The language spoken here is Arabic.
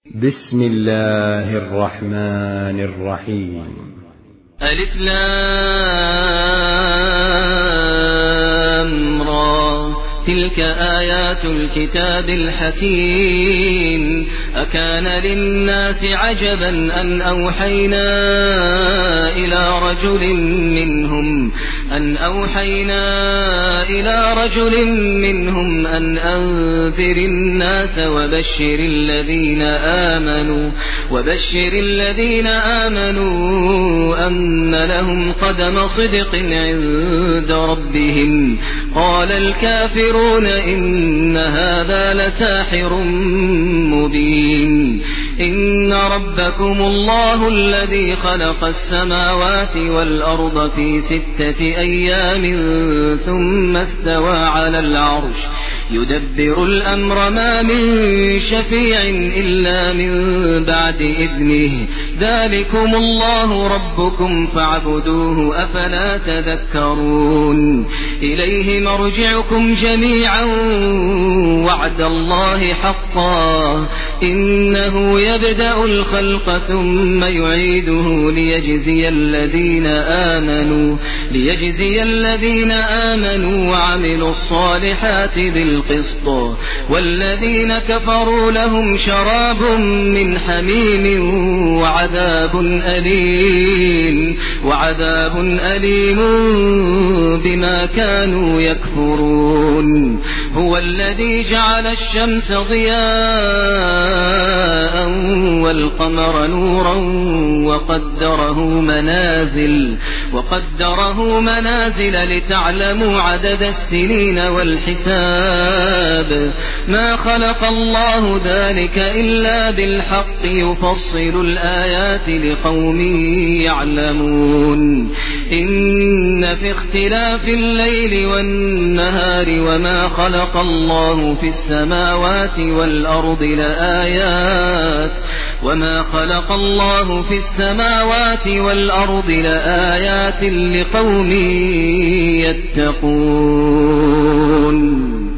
بسم الله الرحمن الرحيم. ألف لام را، تلك آيات الكتاب الحكيم. أكان للناس عجبا أن أوحينا إلى رجل منهم أن أنذر الناس وبشر الذين آمنوا أن لهم قدم صدق عند ربهم. قال الكافرون إن هذا لساحر مبين. إن ربكم الله الذي خلق السماوات والأرض في 6 أيام ثم استوى على العرش يدبر الأمر، ما من شفيع إلا من بعد إذنه. ذلكم الله ربكم فاعبدوه، أفلا تذكرون. إليه مرجعكم جميعا وعد الله حقا، إنه يبدأ الخلق ثم يعيده ليجزي الذين آمنوا وعملوا الصالحات بالقسط، والذين كفروا لهم شراب من حميم وعذاب أليم بما كانوا يكفرون. هو الذي جعل الشمس ضياء والقمر نورا وقدره منازل لتعلموا عدد السنين والحساب. ما خلق الله ذلك إلا بالحق، يفصل الآيات لقوم يعلمون. إن في اختلاف الليل والنهار وما خلق الله في السماوات والأرض لآيات لقوم يتقون.